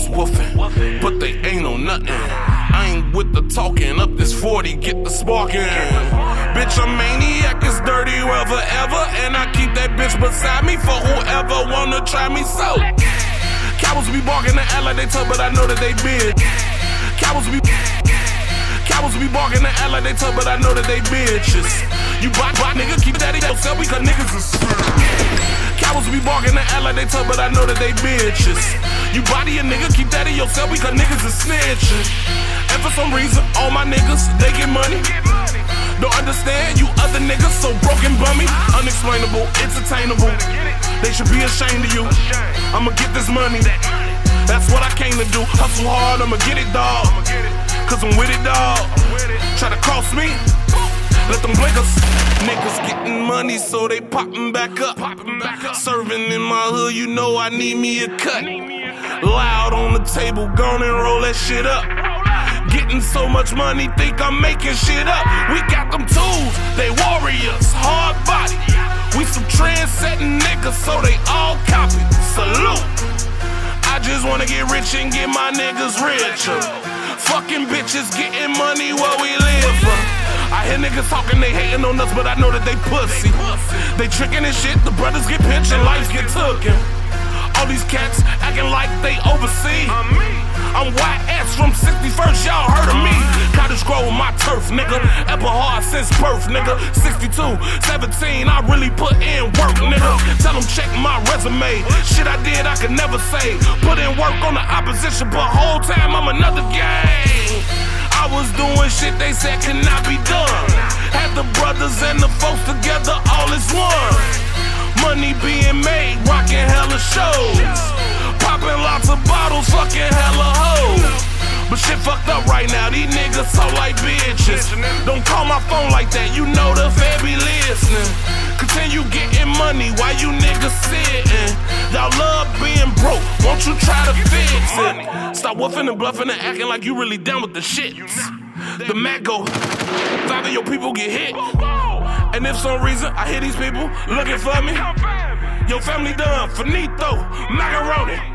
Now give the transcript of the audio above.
was woofing, but they ain't on nothing. I ain't with the talking, up this 40, get the sparking. Bitch, I'm maniac, it's dirty, well forever. And I keep that bitch beside me for whoever wanna try me so. Cowards be barking the air like they tough, but I know that they big. Cowards be barking the air like they tough, but I know that they bitches. You bot, nigga, keep that in yourself because niggas is cowards be barking the air like they tough, but I know that they bitches. You body a nigga, keep that in yourself because niggas is snitching. And for some reason, all my niggas, they get money. Don't understand, you other niggas so broken bummy. Unexplainable, entertainable. They should be ashamed of you. I'ma get this money. That's what I came to do. Hustle hard, I'ma get it, dawg. Cause I'm with it, dawg. Try to cross me, let them blinkers. Niggas getting money, so they popping back up. Serving in my hood, you know I need me a cut. Loud on the table, gone and roll that shit up. Getting so much money, think I'm making shit up. We got them tools, they warriors, hard body. We some trend-setting niggas, so they all copy. Salute. I just wanna get rich and get my niggas richer. Fucking bitches getting money where we live from. I hear niggas talking, they hating on us, but I know that they pussy. They tricking and shit, the brothers get pinched and lives get tooken. All these cats acting like they oversee. I'm YS from 61st, y'all heard of me. Cottage Grove, my turf, nigga. Eberhard since birth, nigga. 62, 17, I really put in work, nigga. Tell them check my resume. Shit I did, I could never say. Put in work on the opposition, but whole time I'm another gang. I was doing shit they said could not be done. Had the brothers and the folks together, all is one. Money being made, rocking hella shows. Popping lots of bottles, fucking hella hoes. But shit fucked up right now, these niggas so like bitches. Don't call my phone like that, you know the Fed be listening. Continue getting money while you niggas sitting. Y'all love being broke, won't you try to fix it? Stop woofing and bluffing and acting like you really down with the shits. The Mac go, 5 of your people get hit. And if some reason I hear these people looking for me, your family done, finito, macaroni.